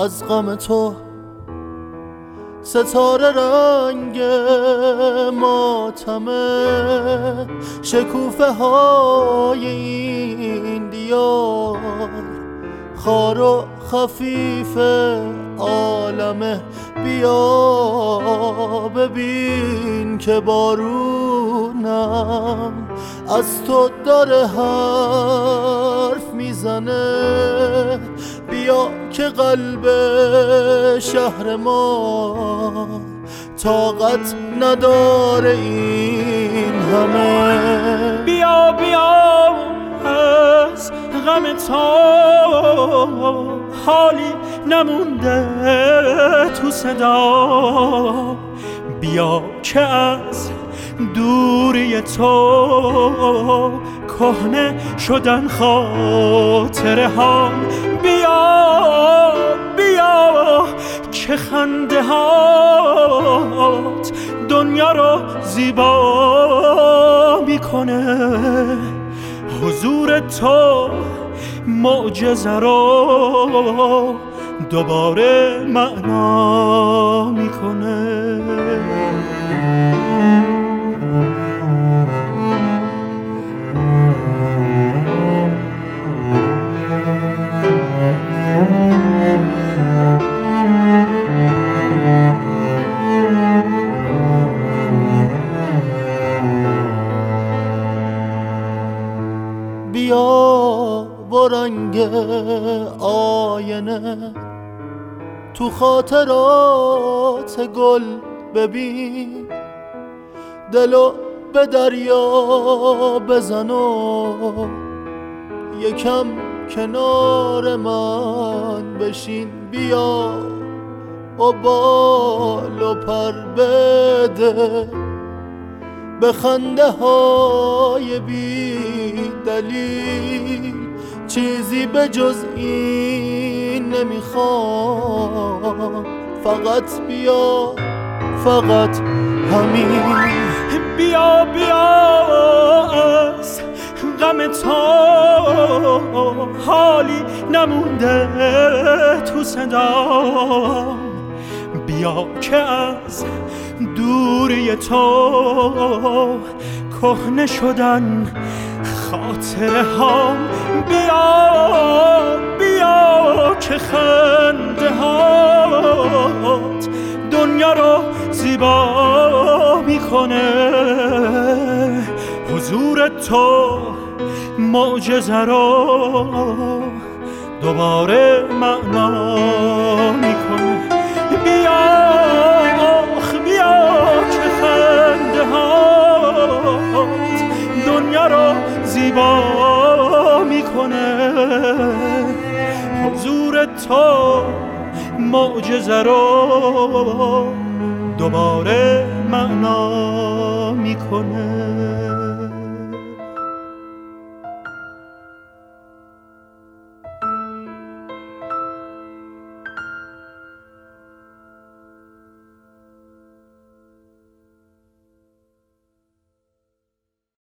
از غم تو ستاره رنگ ماتمه، شکوفه های این دیار خار و خفیف عالمه. بیا ببین که بارونم از تو داره حرف میزنه. بیا که قلب شهر ما طاقت نداره این همه. بیا بیا از غم تو حالی نمونده تو صدا. بیا که از دوری تو کهنه شدن خاطره ها. بیا بیا که خنده هات دنیا رو زیبا میکنه. حضور تو معجزه رو دوباره معنا میکنه. بیا با رنگ آینه تو خاطرات گل ببین. دلو به دریا بزن و یکم کنار من بشین. بیا و بال و پر بده به خنده های بی دلیل. چیزی به جز این نمیخوام، فقط بیا، فقط همین. بیا بیا از غم تو حالی نمونده تو صدا. بیا که از دوری تو کهنه شدن خاطره ها. بیا بیا که خنده هات دنیا رو زیبا میکنه. حضور تو معجزه رو دوباره معنا میکنه. بیا بیا که خنده هات دنیا رو زیبا میکنه. حضور تو معجزه رو دوباره معنا میکنه.